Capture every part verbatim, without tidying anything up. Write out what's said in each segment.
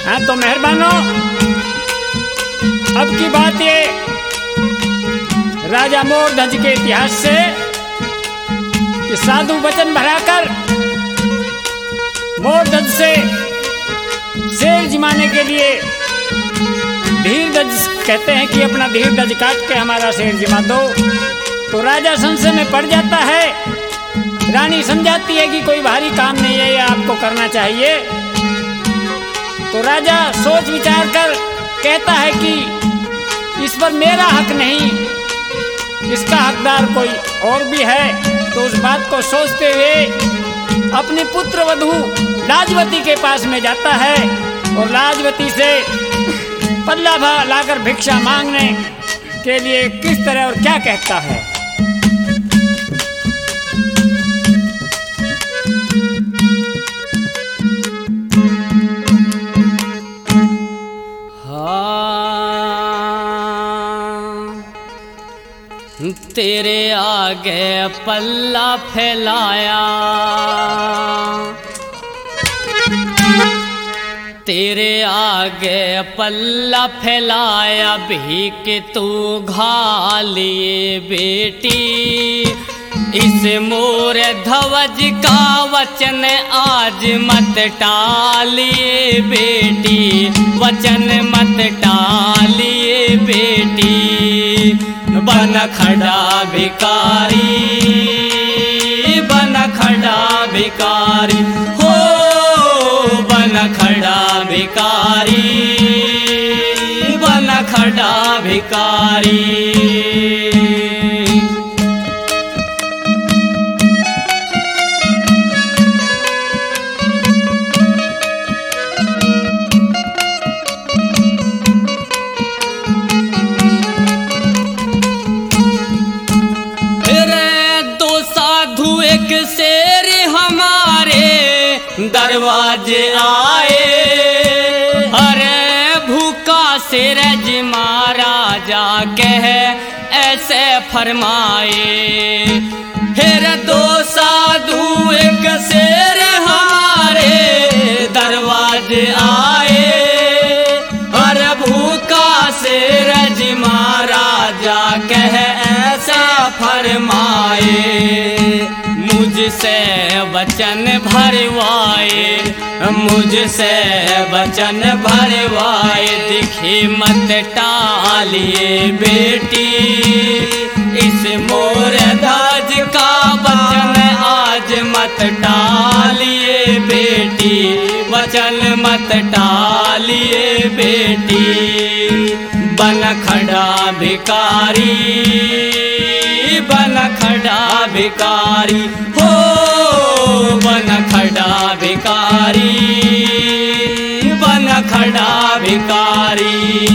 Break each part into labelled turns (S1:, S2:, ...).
S1: हाँ तो मेहरबानो, अब की बात ये राजा मोरध्वज के इतिहास से कि साधु वचन भराकर मोरध्वज से शेर जिमाने के लिए धीरध्वज कहते हैं कि अपना धीरध्वज काट के हमारा शेर जिमा दो। तो राजा संशय में पड़ जाता है। रानी समझाती है कि कोई भारी काम नहीं है, ये आपको करना चाहिए। तो राजा सोच विचार कर कहता है कि इस पर मेरा हक नहीं, इसका हकदार कोई और भी है। तो उस बात को सोचते हुए अपनी पुत्र वधू लाजवती के पास में जाता है और लाजवती से पल्ला भा लाकर भिक्षा मांगने के लिए किस तरह और क्या कहता है।
S2: तेरे आगे पल्ला फैलाया, तेरे आगे पल्ला फैलाया, भीख तू घा लिए बेटी। इस मोर ध्वज का वचन आज मत टालिए बेटी, वचन मत टालिए बेटी। बन खड़ा भिकारी, बन खड़ा भिकारी, हो बन खड़ा भिकारी, बन खड़ा भिकारी। दरवाजे आए, अरे भूखा शेर जिमा राजा कह ऐसे फरमाए। फिर दो साधु एक शेर हमारे दरवाजे आए, अरे भूखा शेर जिमा राजा कह ऐसा फरमाए। मुझसे वचन भरवाए, मुझसे वचन भरवाए, दिखी मत टालिए बेटी। इस मोर ध्वज का वचन आज मत टालिए बेटी, वचन मत टालिए बेटी। बन खड़ा भिकारी, बन खड़ा भिकारी, हो बन खड़ा भिकारी, बन खड़ा भिकारी।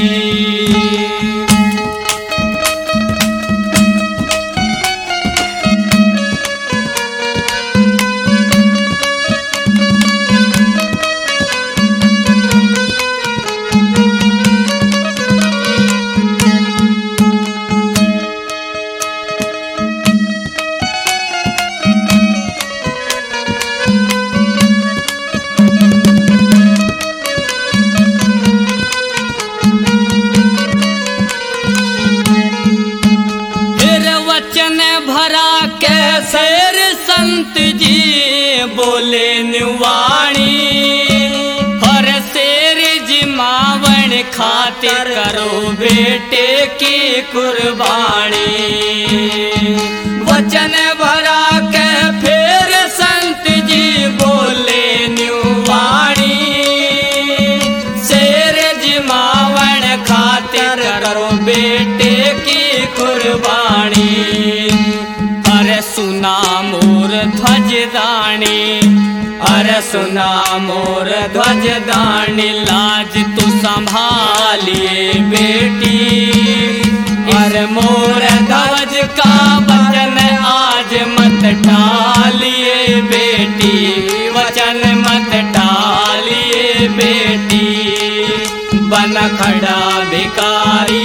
S2: शेर संत जी बोले निवाणी, हर शेर जिमावन खातिर करो बेटे की कुर्बानी। वचन भरा के फिर संत जी बोले निवाणी, शेर जिमावन खातिर करो बेटे की कुर्बानी। अरे सुना मोर ध्वज दानी, अरे सुना मोर ध्वज दानी, लाज तू संभालिए बेटी। अरे मोर ध्वज का वचन आज मत टालिए बेटी, वचन मत टालिए बेटी। बन खड़ा भिकारी,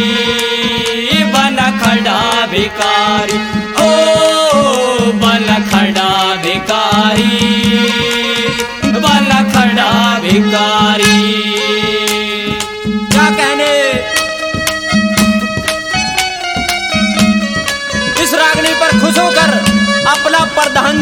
S2: बन खड़ा भिकारी, ओ बन खड़ा भिकारी, बन खड़ा भिकारी।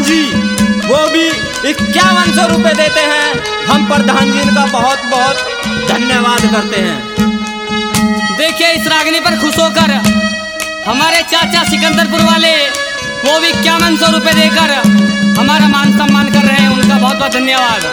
S3: जी वो भी इक्यावन सौ रुपये देते हैं। हम प्रधान जी इनका बहुत बहुत धन्यवाद करते हैं।
S2: देखिए इस रागनी पर खुश होकर हमारे चाचा सिकंदरपुर वाले वो भी इक्यावन सौ रुपये देकर हमारा मान सम्मान कर रहे हैं। उनका बहुत बहुत धन्यवाद।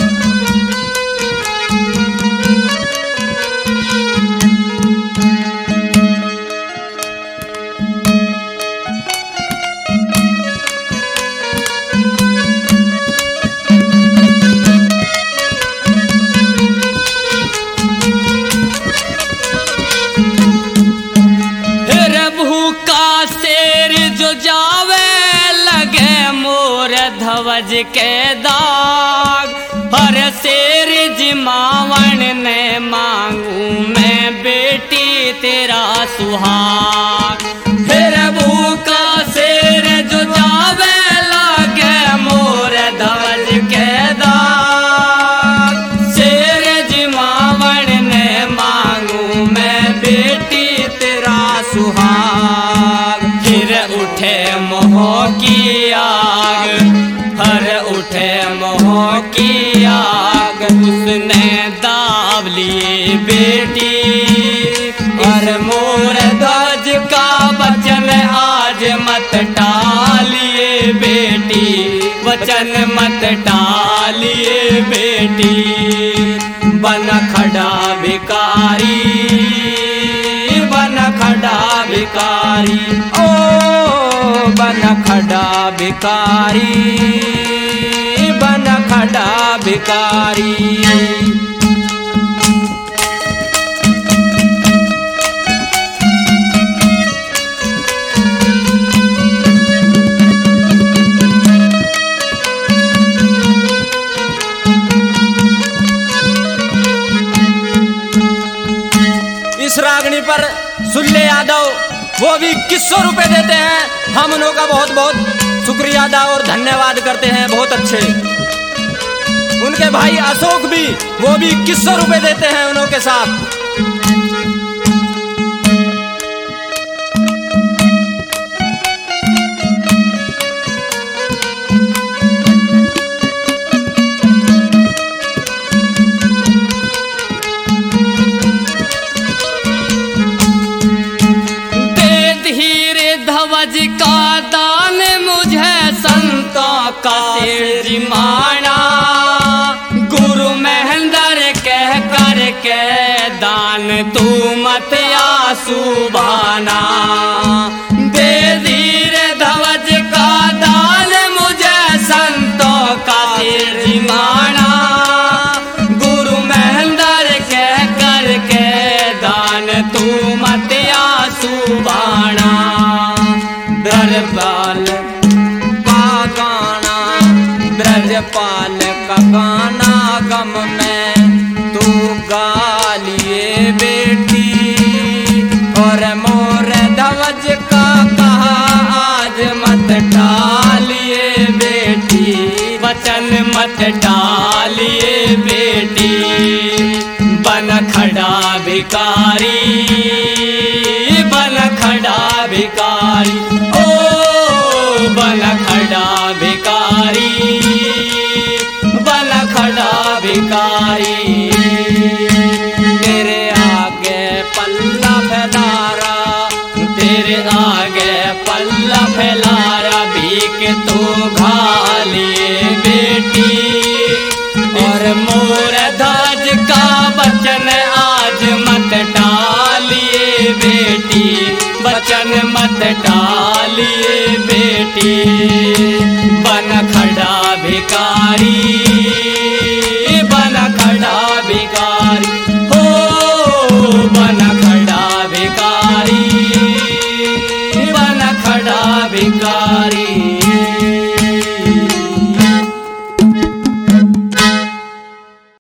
S2: ध्वज के दाग हर शेर जिमावन ने मांगू मैं बेटी तेरा सुहाग। फिर भूखा शेर जो जावे लगे मोर ध्वज के दाग शेर जिमावन ने मांगू मैं बेटी तेरा सुहाग। फिर उठे मोह की आग हर उठे मोह की आग उसने दाब लिए बेटी। और मोर ध्वज का वचन आज मत टालिए बेटी वचन मत टालिए बेटी। बन खड़ा भिकारी बन खड़ा भिकारी ओ बन खड़ा भिकारी बन खड़ा भिकारी।
S3: इस रागनी पर सुल्ले यादव वो भी इक्कीस सौ रुपये देते हैं। हम उन्हों का बहुत बहुत शुक्रिया अदा और धन्यवाद करते हैं। बहुत अच्छे। उनके भाई अशोक भी वो भी इक्कीस सौ रुपये देते हैं उन्हों के साथ।
S2: ध्वज का दान मुझे संतों का जिमाना गुरु महेंद्र कह कर के दान तू मत आंसू बहाना। दे धीर ध्वज का दान मुझे संतों का जिमाना गुरु महेंद्र कह कर के दान तू मत आंसू बहाना। ब्रजपाल का गाना ब्रजपाल का गाना गम में तू गा लिए बेटी। और मोर ध्वज का कहा आज मत टालिए बेटी वचन मत टालिए बेटी। बन खड़ा भिकारी बन खड़ा भिकारी ओ बन खड़ा भिकारी बन खड़ा भिकारी। तेरे आगे पल्ला फैलारा तेरे आगे पल्ला फैलारा भीख तो घा लिए बेटी। और मोर ध्वज का वचन आज मत टालिए बेटी वचन मत टालिए बेटी। बन खड़ा भिकारी